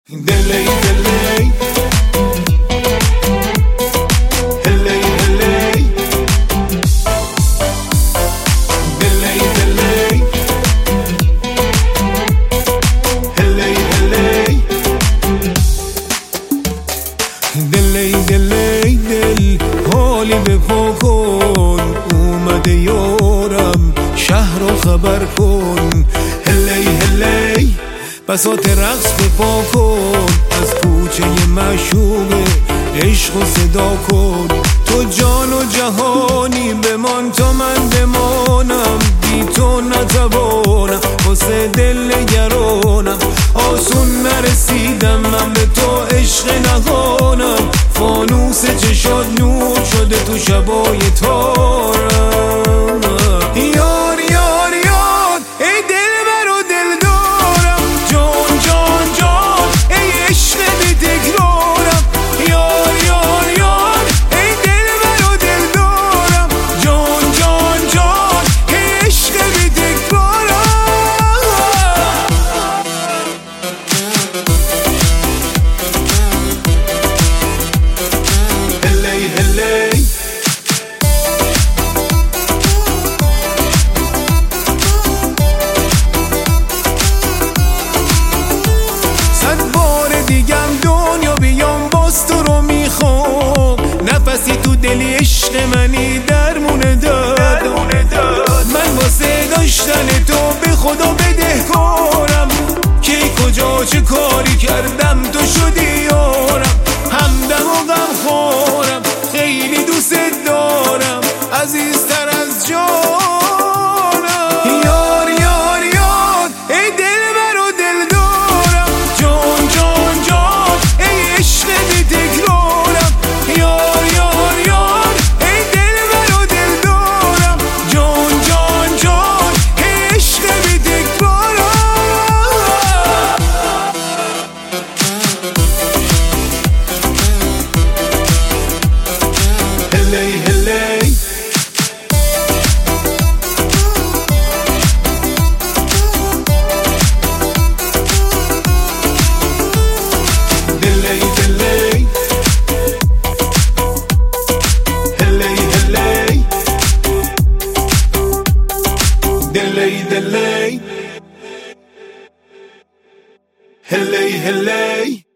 دلی دلی هلی هلی دلی دلی هلی هلی دلی دلی دل حالی به پا کن اومده یارم شهر رو خبر کن هلی هلی بساط رقص به پا کن از کوچه معشوقه عشق و صدا کن تو جان و جهانی بمان تا من بمانم بی تو نتوانم واسه دل نگرانم آسون نرسیدم من به تو عشق نهانم فانوس چشات نور شده تو شبای تارم یار یار یار ای دل برو دل دارم جان جان جان ای عشق بی تکرارم یار یار یار ای دل برو دل دارم جان جان جان ای عشق بی تکرارم هلی هلی صد بار دیگم دنیا بیام باز تو رو میخوام نفسی تو دلی عشق منی درمونه داد من واسه داشتن تو به خدا بدهکارم کی کجا چه کاری کردم تو شدی یارم همدم و غم خورم خیلی دوست دارم عزیزتر از جانم یار یار یار ای دل برو دل دارم جان جان جان ای عشق بی تکرارم یار یار یار ای دل برو دل دارم جان جان جان ای عشق بی تکرارم هلی هلی دلی دلی هلی هلی دلی دلی هلی هلی